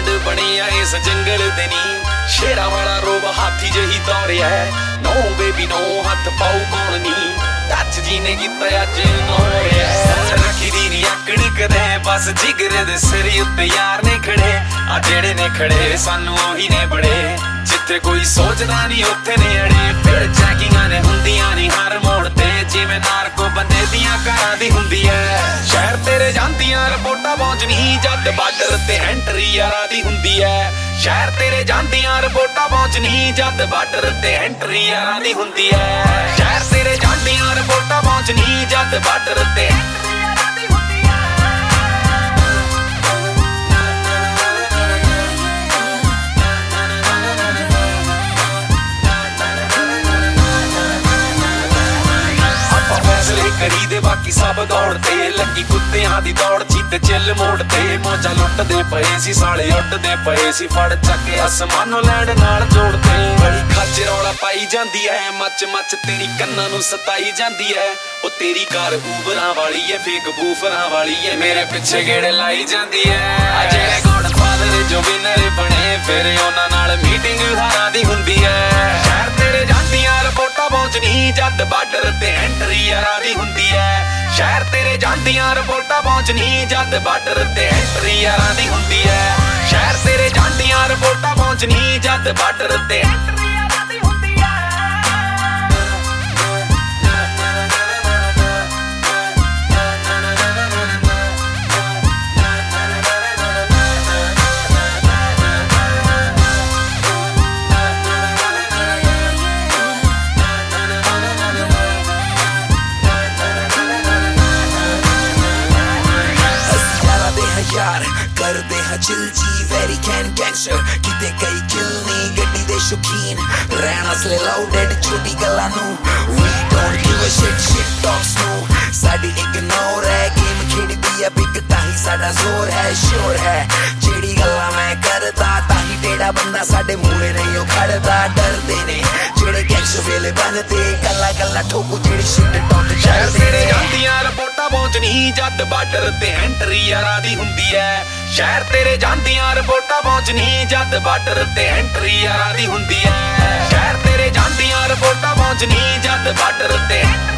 ਪਿੰਡ ਬਣਿਆ ਇਸ ਜੰਗਲ ਦੇ ਨੀ ਸ਼ੇਰਾਂ ਵਾਲਾ ਰੋਬ ਹਾਥੀ ਜਹੀ ਦੌੜਿਆ ਨੋ ਬੇਬੀ ਨੋ ਹੱਥ ਪਾਉ ਕੌਣ ਨੀ ਟੱਚ ਜੀ ਨੇ ਕੀਤਾ ਅੱਜ ਨੋਰਿਆ ਰੱਖੀ ਦੀ ਨੀ ਆਕੜ ਕਦੇ ਬਸ ਜਿਗਰੇ ਦੇ ਸਿਰ ਉੱਤੇ ਯਾਰ ਨੇ ਖੜੇ ਆ ਜਿਹੜੇ ਨੇ ਖੜੇ ਸਾਨੂੰ ਉਹੀ ਨੇ ਬੜੇ ਜਿੱਥੇ ਕੋਈ ਸੋਚਦਾ ਨਹੀਂ ਉੱਥੇ ਨੇ ਅੜੇ ਫਿਰ ਚੈਕਿੰਗਾਂ ਨੇ ਹੁੰਦੀਆਂ ਨਹੀਂ ਹਰ ਮੋੜ ਤੇ ਜਿਵੇਂ ਨਾਰਕੋ ਬੰਦੇ ਦੀਆਂ ਘਰਾਂ ਦੀ ਹੁੰਦੀ ਐ ਸ਼ਹਿਰ ਤੇਰੇ ਜਾਂਦੀਆਂ ਰਿਪੋਰਟਾਂ ਪਹੁੰਚਣੀ ਜਦ ਬਾਰਡਰ ਤੇ ਐਂਟਰੀ ਯਾਰਾਂ ਦੀ ਹੁੰਦੀ ਐ ਸ਼ਹਿਰ ਤੇਰੇ ਜਾਂਦੀਆਂ ਰਿਪੋਰਟਾਂ ਪਹੁੰਚਣੀ ਜਦ ਬਾਰਡਰ ਤੇ ਐਂਟਰੀ ਯਾਰਾਂ ਦੀ ਹੁੰਦੀ ਐ ਸ਼ਹਿਰ ਤੇਰੇ ਜਾਂਦੀਆਂ ਰਿਪੋਰਟਾਂ ਪਹੁੰਚਣੀ ਜਦ ਬਾਰਡਰ ਤੇ ਕਰੀ ਦੇ ਬਾਕੀ ਸਭ ਦੌੜਦੇ ਲੱਗੀ ਕੁੱਤਿਆਂ ਦੀ ਦੌੜ ਚੀਤੇ ਚਿੱਲ ਮੋੜਦੇ ਮੌਜਾਂ ਲੁੱਟਦੇ ਪਏ ਸੀ ਸਾਲੇ ਉੱਡਦੇ ਪਏ ਸੀ ਫੜ ਚੱਕ ਕੇ ਅਸਮਾਨੋਂ ਲੈਂਡ ਨਾਲ ਜੋੜਦੇ ਬੜੀ ਖੱਜ ਰੌਲਾ ਪਾਈ ਜਾਂਦੀ ਐ ਮੱਚ ਮੱਚ ਤੇਰੀ ਕੰਨਾਂ ਨੂੰ ਸਤਾਈ ਜਾਂਦੀ ਐ ਉਹ ਤੇਰੀ ਕਾਰ ਊਬਰਾਂ ਵਾਲੀ ਐ ਫੇਕ ਬੂਫਰਾਂ ਵਾਲੀ ਐ ਮੇਰੇ ਪਿੱਛੇ ਗੇੜੇ ਲਾਈ ਜਾਂਦੀ ਐ ਆ ਜਿਹੜੇ ਗੋਡ ਫਾਦਰ ਜੋ ਵਿਨਰ ਬਣੇ ਫਿਰ ਉਹਨਾਂ ਨਾਲ ਮੀਟਿੰਗ ਹਾਰਾਂ ਦੀ ਹੁੰਦੀ ਐ ਸ਼ਹਿਰ ਤੇਰੇ ਜਾਂਦੀਆਂ ਰਿਪੋਰਟਾਂ ਪਹੁੰਚਣੀ ਜਦ ਬਾਰਡਰ ਤੇ ਐਂਟਰੀ ਯਾਰਾਂ ਦੀ ਹੁੰਦੀ ਐ ਸ਼ਹਿਰ ਤੇਰੇ ਜਾਂਦੀਆਂ ਰਿਪੋਰਟਾਂ ਪਹੁੰਚਣੀ ਜਦ ਬਾਰਡਰ ਤੇ ਐਂਟਰੀ ਯਾਰਾਂ ਦੀ ਹੁੰਦੀ ਐ ਸ਼ਹਿਰ ਤੇਰੇ ਜਾਂਦੀਆਂ ਰਿਪੋਰਟਾਂ ਪਹੁੰਚਣੀ ਜਦ ਬਾਰਡਰ ਤੇ यार करदे हां चिल जी वेरी कैन गैंगस्टर किते कई किल नहीं गड्डी दे शौकीन रहना असले लाउडेड छोटी गल्लां नू we don't give a shit talks नू साडी इग्नोर है गेम खेडदी है बिग ताही साडा जोर है श्योर है जेड़ी गल्लां मैं करदा ताही टेड़ा बंदा साडे मूले नहीं ओ खड़दा डरदे ने जेड़े गैंगस्टर वेले बनदे गल्ला गल्ला ठोकू जेड़ी शिट टॉक शहर तेरे ਜਾਂਦੀਆਂ ਰਿਪੋਰਟਾਂ ਪਹੁੰਚਣੀ ਜਦ ਬਾਰਡਰ ਤੇ ਐਂਟਰੀ ਯਾਰਾਂ ਦੀ ਹੁੰਦੀ ਐ ਸ਼ਹਿਰ ਤੇਰੇ ਜਾਂਦੀਆਂ ਰਿਪੋਰਟਾਂ ਪਹੁੰਚਣੀ ਜਦ ਬਾਰਡਰ ਤੇ ਐਂਟਰੀ ਯਾਰਾਂ ਦੀ ਹੁੰਦੀ ਐ ਸ਼ਹਿਰ ਤੇਰੇ ਜਾਂਦੀਆਂ ਰਿਪੋਰਟਾਂ ਪਹੁੰਚਣੀ ਜਦ ਬਾਰਡਰ ਤੇ